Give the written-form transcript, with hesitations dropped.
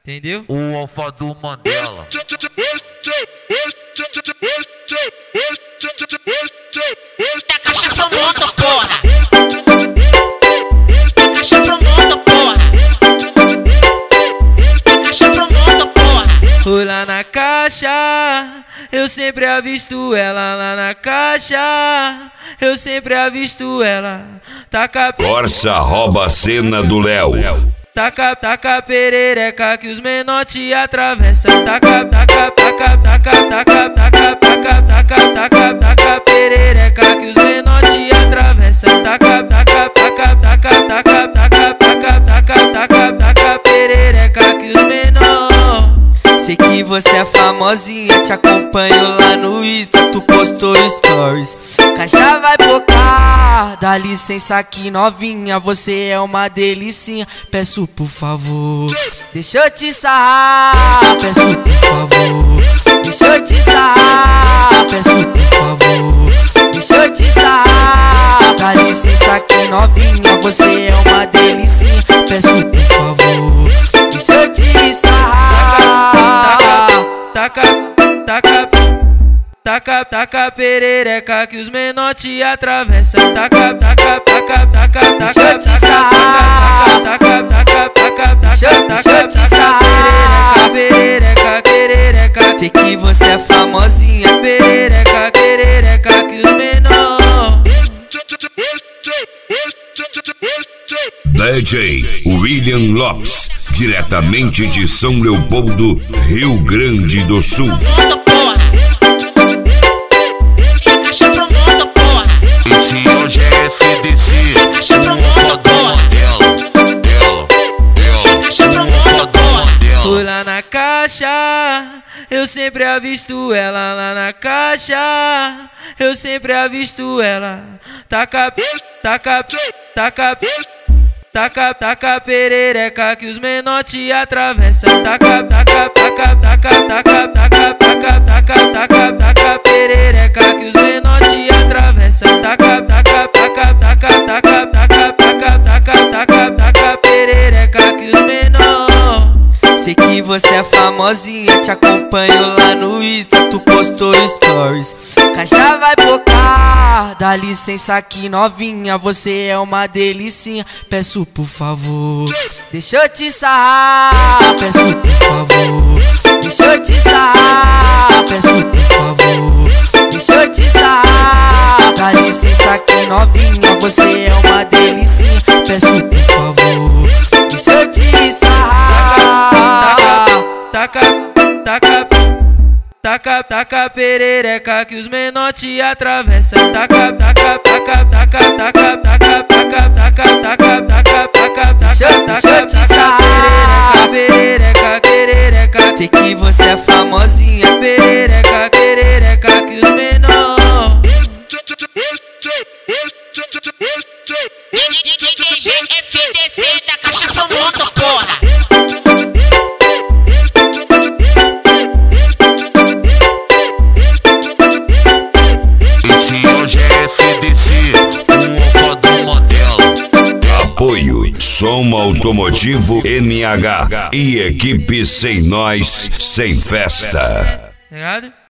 Entendeu? O alfa do Mandela. Tá caixa pro mundo, porra. Tá caixa pro mundo, porra. Tá caixa pro mundo, porra. Fui lá na caixa, eu sempre avisto ela lá na caixa. Eu sempre avisto ela. Taca, Corsa rouba a cena do Léo. taca perereca que os menor te atravessam. Taca perereca que os menor te atravessam. Taca perereca que os menor. Sei que você é famosinha, te acompanho lá no Insta, tu postou stories. Caixa vai bocar, dá licença aqui novinha, você é uma delicinha. Peço por favor, deixa eu te sarrar. Peço por favor, deixa eu te sarrar. Peço por favor, deixa eu te sarrar. Dá licença aqui novinha, você é uma delicinha. Peço por favor, deixa eu te sarrar. Taca perereca que os menor te atravessam. Taca deixa eu te sarrar. Deixa eu te sarrar. Perereca, sei que você é famosinha. Perereca que os menor. DJ William Lopes, diretamente de São Leopoldo, Rio Grande do Sul. Mundo, porra. Tá caixa pro mundo, porra. Esse hoje é FDC. Tá caixa pro mundo, porra. Tá caixa pro mundo, porra. Fui lá na caixa, eu sempre avisto ela lá na caixa. Eu sempre avisto ela. Taca perereca que os menor te atravessam. Taca perereca que os menor te atravessam. Taca perereca que os menor. Sei que você é famosinha, te acompanho lá no Insta, tu postou stories. Caixa vai bocar, dá licença aqui novinha, você é uma delicinha. Peço por favor, deixa eu te sarrar. Peço por favor, deixa eu te sarrar. Peço por favor, deixa eu te sarrar. Dá licença aqui novinha, você é uma delicinha. Peço por favor, deixa eu te sarrar. Taca perereca que os menor te atravessam. Taca deixa eu te sarrar. Perereca, sei que você é famosinha. Perereca que os menor. DJ FDC, tá caixa pro mundo, porra. Esse hoje é FDC. O alfa do Mandela. Apoio Som Automotivo NH e equipe Sem Nós Sem Festa. Ligado?